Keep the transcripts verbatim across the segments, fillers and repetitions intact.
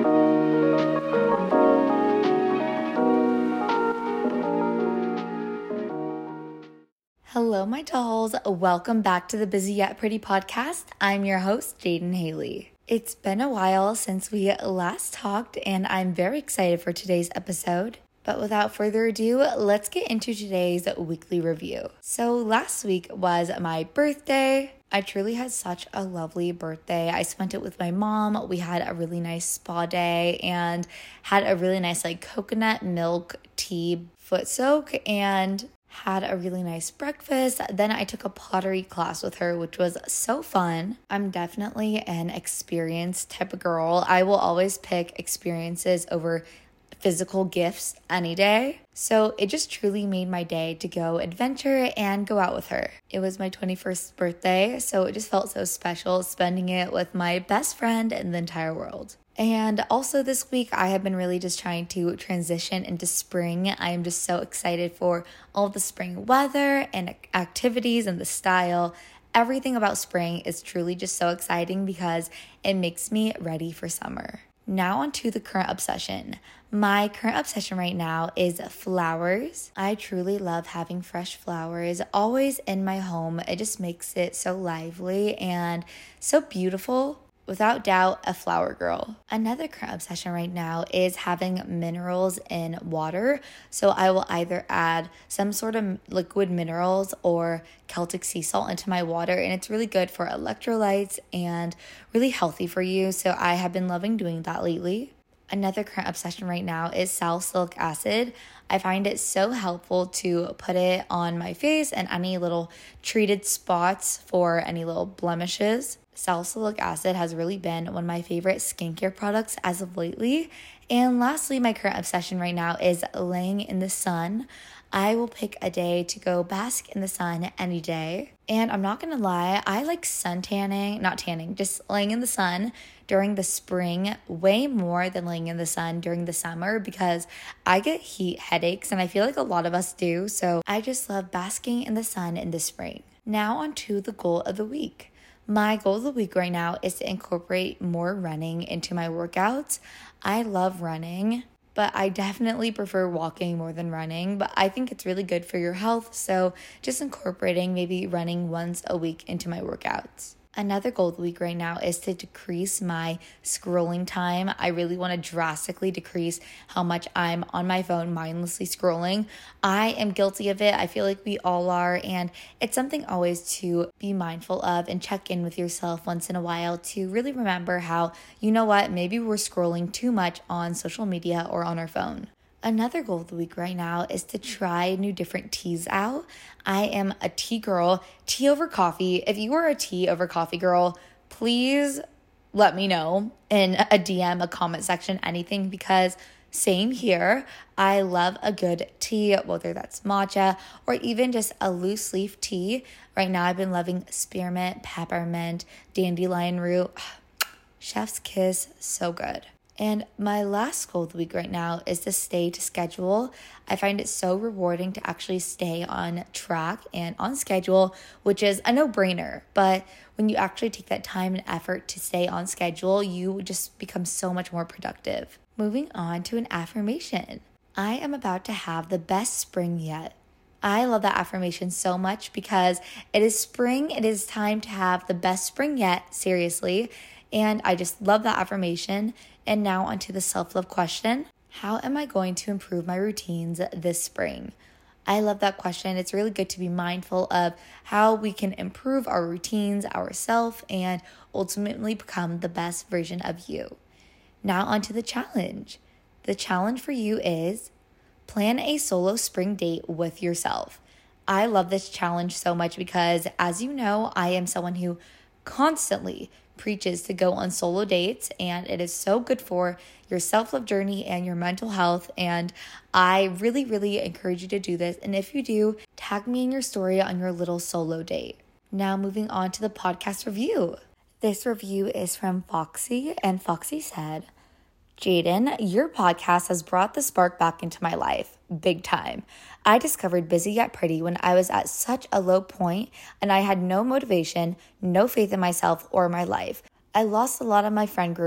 Hello, my dolls. Welcome back to the Busy Yet Pretty podcast. I'm your host, Jaden Haley. It's been a while since we last talked, and I'm very excited for today's episode. But without further ado, let's get into today's weekly review. So last week was my birthday. I truly had such a lovely birthday. I spent it with my mom. We had a really nice spa day and had a really nice like coconut milk tea foot soak and had a really nice breakfast. Then I took a pottery class with her, which was so fun. I'm definitely an experience type of girl. I will always pick experiences over physical gifts any day. So it just truly made my day to go adventure and go out with her. It was my twenty-first birthday, so it just felt so special spending it with my best friend in the entire world. And also this week, I have been really just trying to transition into spring. I am just so excited for all the spring weather and activities and the style. Everything about spring is truly just so exciting because it makes me ready for summer. Now on to the current obsession. My current obsession right now is flowers. I truly love having fresh flowers always in my home. It just makes it so lively and so beautiful. Without doubt, a flower girl. Another current obsession right now is having minerals in water. So I will either add some sort of liquid minerals or Celtic sea salt into my water. And it's really good for electrolytes and really healthy for you. So I have been loving doing that lately. Another current obsession right now is salicylic acid. I find it so helpful to put it on my face and any little treated spots for any little blemishes. Salicylic acid has really been one of my favorite skincare products as of lately. And lastly, my current obsession right now is laying in the sun. I will pick a day to go bask in the sun any day. And I'm not gonna lie, I like sun tanning, not tanning, just laying in the sun during the spring way more than laying in the sun during the summer because I get heat headaches and I feel like a lot of us do. So I just love basking in the sun in the spring. Now on to the goal of the week. My goal of the week right now is to incorporate more running into my workouts. I love running, but I definitely prefer walking more than running, but I think it's really good for your health. So just incorporating maybe running once a week into my workouts. Another goal of the week right now is to decrease my scrolling time. I really want to drastically decrease how much I'm on my phone mindlessly scrolling. I am guilty of it. I feel like we all are. And it's something always to be mindful of and check in with yourself once in a while to really remember how, you know what, maybe we're scrolling too much on social media or on our phone. Another goal of the week right now is to try new different teas out. I am a tea girl, tea over coffee. If you are a tea over coffee girl, please let me know in a D M, a comment section, anything, because same here. I love a good tea, whether that's matcha or even just a loose leaf tea. Right now I've been loving spearmint, peppermint, dandelion root. Chef's kiss, so good. And my last goal of the week right now is to stay to schedule. I find it so rewarding to actually stay on track and on schedule, which is a no-brainer. But when you actually take that time and effort to stay on schedule, you just become so much more productive. Moving on to an affirmation. I am about to have the best spring yet. I love that affirmation so much because it is spring. It is time to have the best spring yet, seriously. And I just love that affirmation. And now onto the self-love question. How am I going to improve my routines this spring? I love that question. It's really good to be mindful of how we can improve our routines, ourselves, and ultimately become the best version of you. Now onto the challenge. The challenge for you is plan a solo spring date with yourself. I love this challenge so much because, as you know, I am someone who constantly preaches to go on solo dates, and it is so good for your self-love journey and your mental health, and I really really encourage you to do this. And if you do, tag me in your story on your little solo date. Now moving on to the podcast review. This review is from Foxy, and Foxy said, Jaden, your podcast has brought the spark back into my life, big time. I discovered Busy Yet Pretty when I was at such a low point and I had no motivation, no faith in myself or my life. I lost a lot of my friend group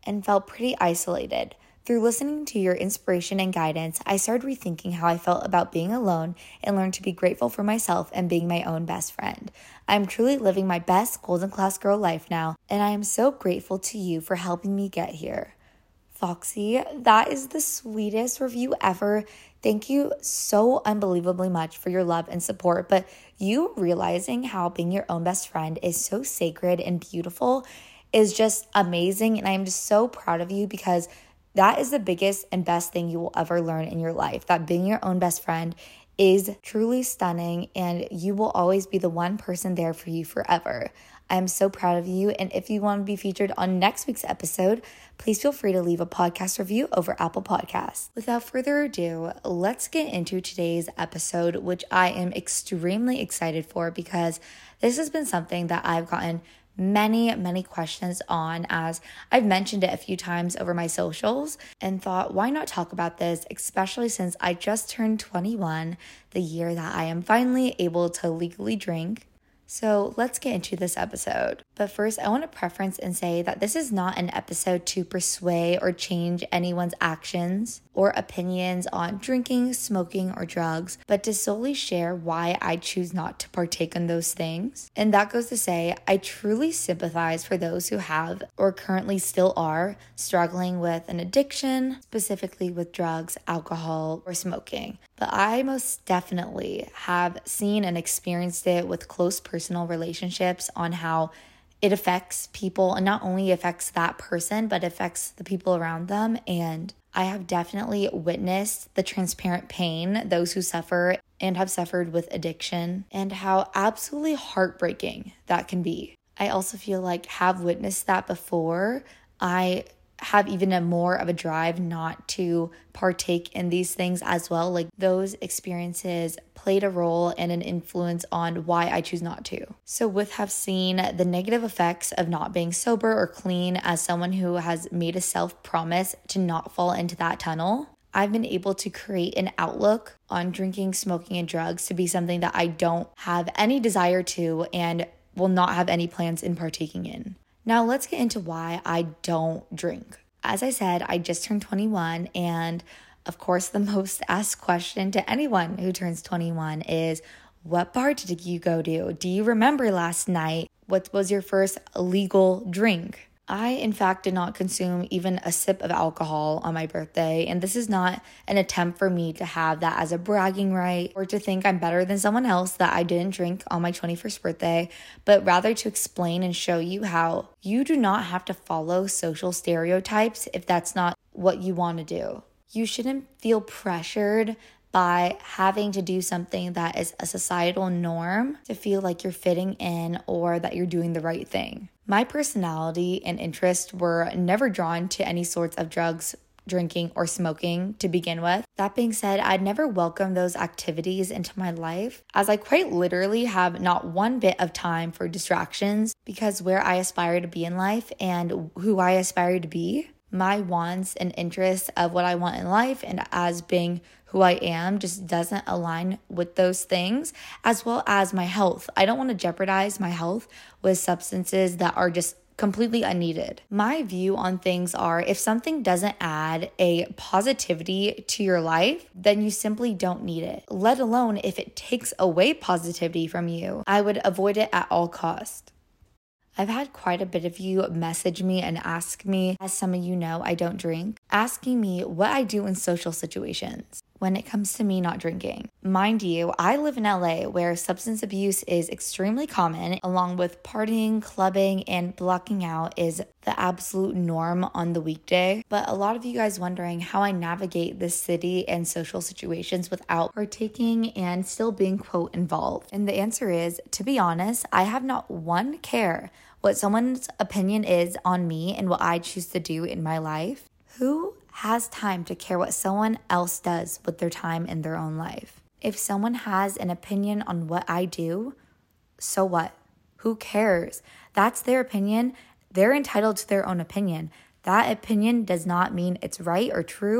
and felt pretty isolated. Through listening to your inspiration and guidance, I started rethinking how I felt about being alone and learned to be grateful for myself and being my own best friend. I'm truly living my best Golden Class Girl life now, and I am so grateful to you for helping me get here. Foxy, that is the sweetest review ever. Thank you so unbelievably much for your love and support, but you realizing how being your own best friend is so sacred and beautiful is just amazing, and I am just so proud of you because that is the biggest and best thing you will ever learn in your life, that being your own best friend is truly stunning and you will always be the one person there for you forever. I'm so proud of you, and if you want to be featured on next week's episode, please feel free to leave a podcast review over Apple Podcasts. Without further ado, let's get into today's episode, which I am extremely excited for because this has been something that I've gotten many, many questions on, as I've mentioned it a few times over my socials and thought, why not talk about this, especially since I just turned twenty-one, the year that I am finally able to legally drink. So let's get into this episode. But first, I want to preference and say that this is not an episode to persuade or change anyone's actions or opinions on drinking, smoking, or drugs, but to solely share why I choose not to partake in those things. And that goes to say, I truly sympathize for those who have or currently still are struggling with an addiction, specifically with drugs, alcohol, or smoking. But I most definitely have seen and experienced it with close personal relationships on how it affects people, and not only affects that person, but affects the people around them. And I have definitely witnessed the transparent pain those who suffer and have suffered with addiction, and how absolutely heartbreaking that can be. I also feel like have witnessed that before. I have even a more of a drive not to partake in these things as well. Like those experiences played a role and an influence on why I choose not to. So with have seen the negative effects of not being sober or clean as someone who has made a self-promise to not fall into that tunnel, I've been able to create an outlook on drinking, smoking, and drugs to be something that I don't have any desire to and will not have any plans in partaking in. Now let's get into why I don't drink. As I said, I just turned twenty-one, and of course the most asked question to anyone who turns twenty-one is, what bar did you go to? Do you remember last night? What was your first legal drink? I, in fact, did not consume even a sip of alcohol on my birthday, and this is not an attempt for me to have that as a bragging right or to think I'm better than someone else that I didn't drink on my twenty-first birthday, but rather to explain and show you how you do not have to follow social stereotypes if that's not what you want to do. You shouldn't feel pressured by having to do something that is a societal norm to feel like you're fitting in or that you're doing the right thing. My personality and interests were never drawn to any sorts of drugs, drinking, or smoking to begin with. That being said, I'd never welcomed those activities into my life, as I quite literally have not one bit of time for distractions, because where I aspire to be in life and who I aspire to be, my wants and interests of what I want in life and as being who I am just doesn't align with those things, as well as my health. I don't want to jeopardize my health with substances that are just completely unneeded. My view on things are, if something doesn't add a positivity to your life, then you simply don't need it. Let alone if it takes away positivity from you, I would avoid it at all costs. I've had quite a bit of you message me and ask me, as some of you know, I don't drink, asking me what I do in social situations when it comes to me not drinking. Mind you, I live in L A where substance abuse is extremely common, along with partying, clubbing, and blacking out is the absolute norm on the weekday. But a lot of you guys wondering how I navigate this city and social situations without partaking and still being, quote, involved. And the answer is, to be honest, I have not one care what someone's opinion is on me and what I choose to do in my life. Who has time to care what someone else does with their time in their own life? If someone has an opinion on what I do, so what? Who cares? That's their opinion. They're entitled to their own opinion. That opinion does not mean it's right or true.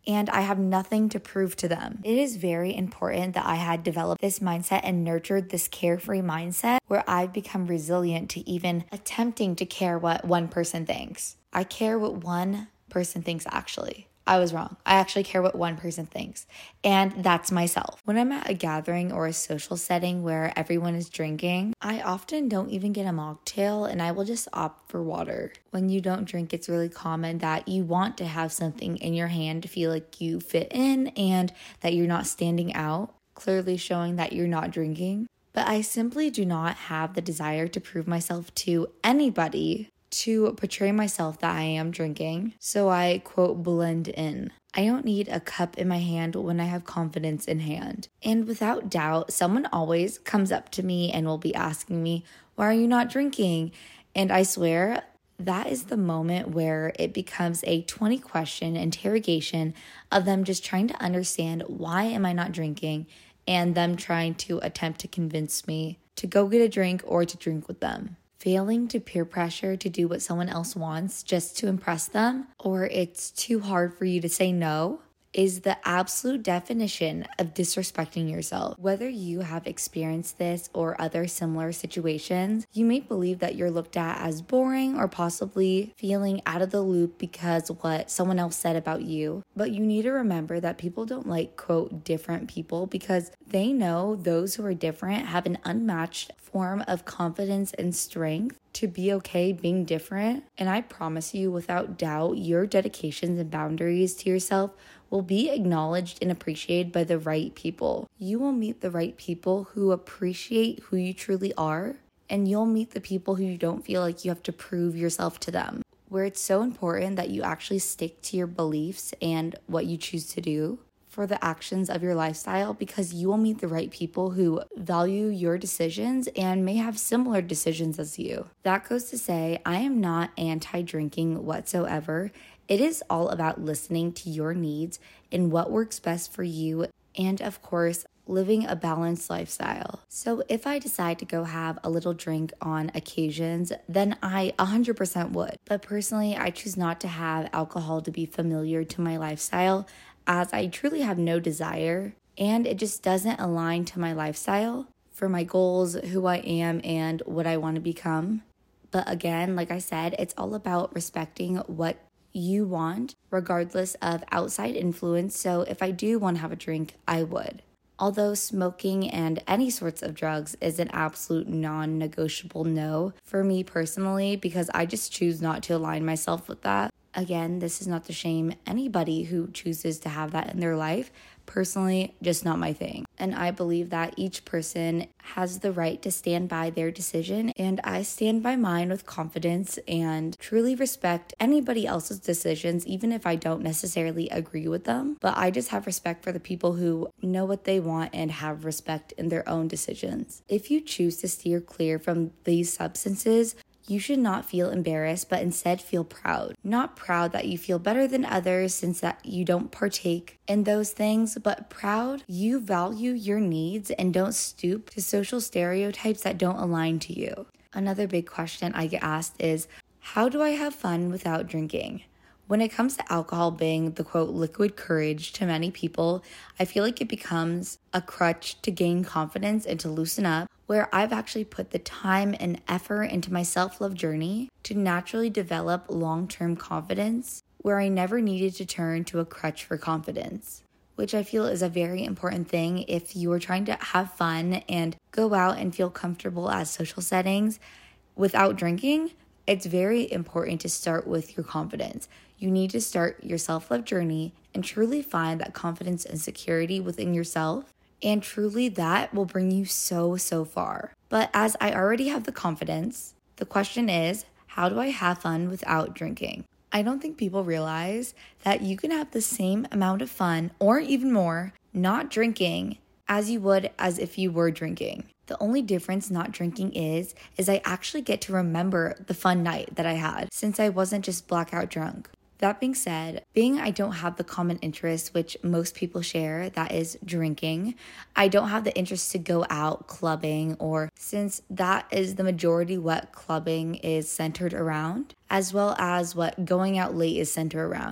and I have nothing to prove to them. It is very important that I had developed this mindset and nurtured this carefree mindset where I've become resilient to even attempting to care what one person thinks. I care what one person thinks actually. I was wrong. I actually care what one person thinks, and that's myself. When I'm at a gathering or a social setting where everyone is drinking, I often don't even get a mocktail and I will just opt for water. When you don't drink, it's really common that you want to have something in your hand to feel like you fit in and that you're not standing out, clearly showing that you're not drinking. But I simply do not have the desire to prove myself to anybody, to portray myself that I am drinking, so I, quote, blend in. I don't need a cup in my hand when I have confidence in hand. And without doubt, someone always comes up to me and will be asking me, why are you not drinking? And I swear, that is the moment where it becomes a twenty question interrogation of them just trying to understand why am I not drinking, and them trying to attempt to convince me to go get a drink or to drink with them. Failing to peer pressure to do what someone else wants just to impress them, or it's too hard for you to say no, is the absolute definition of disrespecting yourself. Whether you have experienced this or other similar situations, you may believe that you're looked at as boring or possibly feeling out of the loop because what someone else said about you. But you need to remember that people don't like, quote, different people because they know those who are different have an unmatched form of confidence and strength to be okay being different. And I promise you, without doubt, your dedications and boundaries to yourself will be acknowledged and appreciated by the right people. You will meet the right people who appreciate who you truly are, and you'll meet the people who you don't feel like you have to prove yourself to them, where it's so important that you actually stick to your beliefs and what you choose to do for the actions of your lifestyle, because you will meet the right people who value your decisions and may have similar decisions as you. That goes to say, I am not anti-drinking whatsoever. It is all about listening to your needs and what works best for you, and of course, living a balanced lifestyle. So if I decide to go have a little drink on occasions, then I one hundred percent would. But personally, I choose not to have alcohol to be familiar to my lifestyle, as I truly have no desire, and it just doesn't align to my lifestyle for my goals, who I am, and what I want to become. But again, like I said, it's all about respecting what you want, regardless of outside influence. So if I do want to have a drink, I would. Although smoking and any sorts of drugs is an absolute non-negotiable no for me personally, because I just choose not to align myself with that. Again, this is not to shame anybody who chooses to have that in their life. Personally, just not my thing. And I believe that each person has the right to stand by their decision, and I stand by mine with confidence and truly respect anybody else's decisions, even if I don't necessarily agree with them. But I just have respect for the people who know what they want and have respect in their own decisions. If you choose to steer clear from these substances, you should not feel embarrassed, but instead feel proud. Not proud that you feel better than others since that you don't partake in those things, but proud you value your needs and don't stoop to social stereotypes that don't align to you. Another big question I get asked is, how do I have fun without drinking? When it comes to alcohol being the, quote, liquid courage to many people, I feel like it becomes a crutch to gain confidence and to loosen up, where I've actually put the time and effort into my self-love journey to naturally develop long-term confidence, where I never needed to turn to a crutch for confidence, which I feel is a very important thing if you are trying to have fun and go out and feel comfortable at social settings without drinking. It's very important to start with your confidence. You need to start your self-love journey and truly find that confidence and security within yourself. And truly that will bring you so, so far. But as I already have the confidence, the question is, how do I have fun without drinking? I don't think people realize that you can have the same amount of fun, or even more, not drinking as you would as if you were drinking. The only difference not drinking is, is I actually get to remember the fun night that I had, since I wasn't just blackout drunk. That being said, being I don't have the common interest which most people share, that is drinking, I don't have the interest to go out clubbing, or since that is the majority what clubbing is centered around, as well as what going out late is centered around.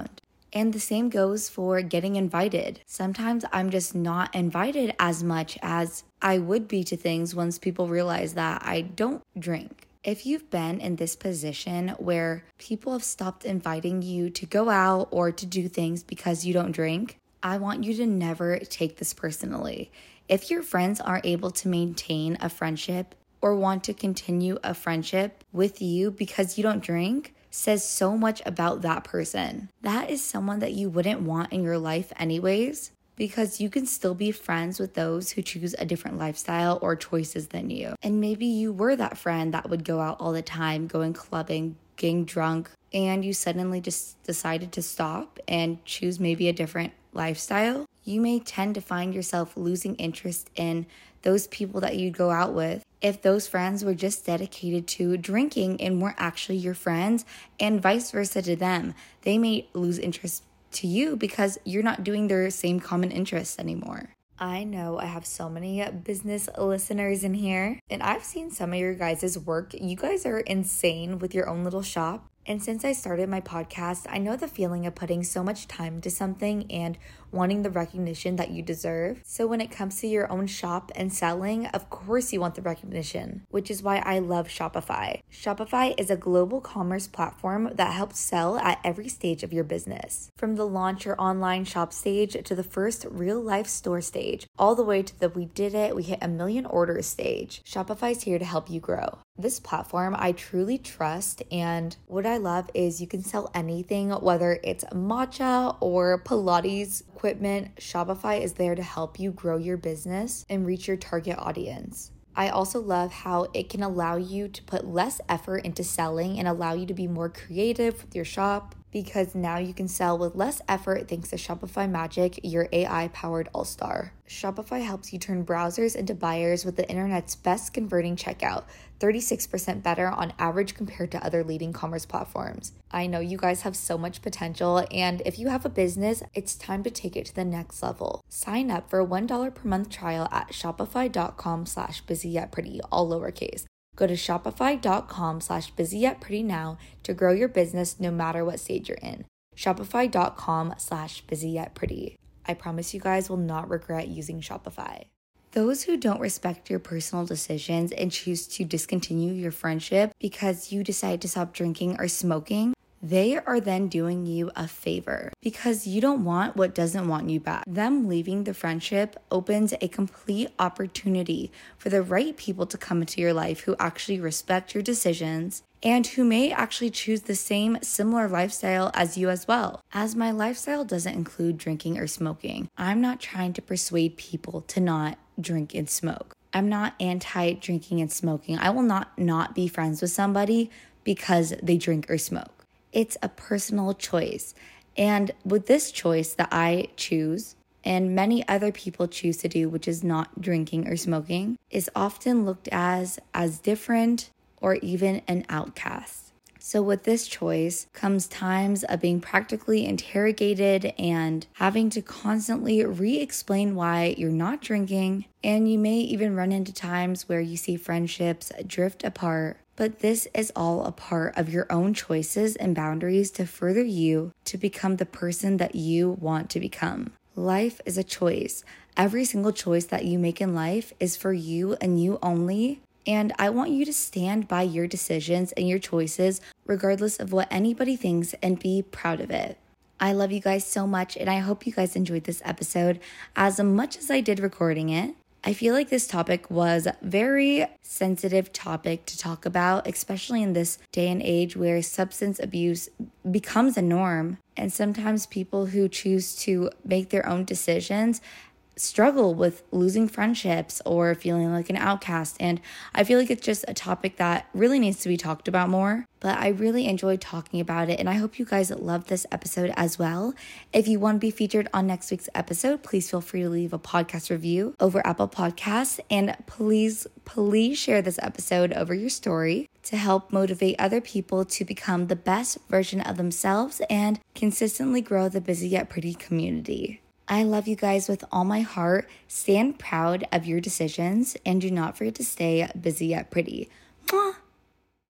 And the same goes for getting invited. Sometimes I'm just not invited as much as I would be to things once people realize that I don't drink. If you've been in this position where people have stopped inviting you to go out or to do things because you don't drink, I want you to never take this personally. If your friends aren't able to maintain a friendship or want to continue a friendship with you because you don't drink, says so much about that person. That is someone that you wouldn't want in your life anyways, because you can still be friends with those who choose a different lifestyle or choices than you. And maybe you were that friend that would go out all the time, going clubbing, getting drunk, and you suddenly just decided to stop and choose maybe a different lifestyle. You may tend to find yourself losing interest in those people that you go out with if those friends were just dedicated to drinking and weren't actually your friends, and vice versa to them. They may lose interest to you because you're not doing their same common interests anymore. I know I have so many business listeners in here, and I've seen some of your guys' work. You guys are insane with your own little shop. And since I started my podcast, I know the feeling of putting so much time into something and wanting the recognition that you deserve. So when it comes to your own shop and selling, of course you want the recognition, which is why I love Shopify. Shopify is a global commerce platform that helps sell at every stage of your business. From the launch your online shop stage to the first real life store stage, all the way to the we did it, we hit a million orders stage. Shopify is here to help you grow. This platform I truly trust, and what I love is you can sell anything, whether it's matcha or Pilates equipment. Shopify is there to help you grow your business and reach your target audience. I also love how it can allow you to put less effort into selling and allow you to be more creative with your shop, because now you can sell with less effort thanks to Shopify Magic, your A I-powered all-star. Shopify helps you turn browsers into buyers with the internet's best converting checkout, thirty-six percent better on average compared to other leading commerce platforms. I know you guys have so much potential, and if you have a business, it's time to take it to the next level. Sign up for a one dollar per month trial at shopify.com slash busy yet pretty, all lowercase. Go to shopify.com slash busy yet pretty now to grow your business no matter what stage you're in. Shopify.com slash busy yet pretty. I promise you guys will not regret using Shopify. Those who don't respect your personal decisions and choose to discontinue your friendship because you decide to stop drinking or smoking, they are then doing you a favor because you don't want what doesn't want you back. Them leaving the friendship opens a complete opportunity for the right people to come into your life who actually respect your decisions and who may actually choose the same similar lifestyle as you as well. As my lifestyle doesn't include drinking or smoking, I'm not trying to persuade people to not drink and smoke. I'm not anti-drinking and smoking. I will not not be friends with somebody because they drink or smoke. It's a personal choice. And with this choice that I choose, and many other people choose to do, which is not drinking or smoking, is often looked as as different or even an outcast. So with this choice comes times of being practically interrogated and having to constantly re-explain why you're not drinking. And you may even run into times where you see friendships drift apart. But this is all a part of your own choices and boundaries to further you to become the person that you want to become. Life is a choice. Every single choice that you make in life is for you and you only. And I want you to stand by your decisions and your choices, regardless of what anybody thinks, and be proud of it. I love you guys so much, and I hope you guys enjoyed this episode as much as I did recording it. I feel like this topic was a very sensitive topic to talk about, especially in this day and age where substance abuse becomes a norm. And sometimes people who choose to make their own decisions struggle with losing friendships or feeling like an outcast. And I feel like it's just a topic that really needs to be talked about more. But I really enjoyed talking about it, and I hope you guys loved this episode as well. If you want to be featured on next week's episode, please feel free to leave a podcast review over Apple Podcasts, and please, please share this episode over your story to help motivate other people to become the best version of themselves and consistently grow the Busy Yet Pretty community. I love you guys with all my heart. Stand proud of your decisions and do not forget to stay busy yet pretty. Mwah!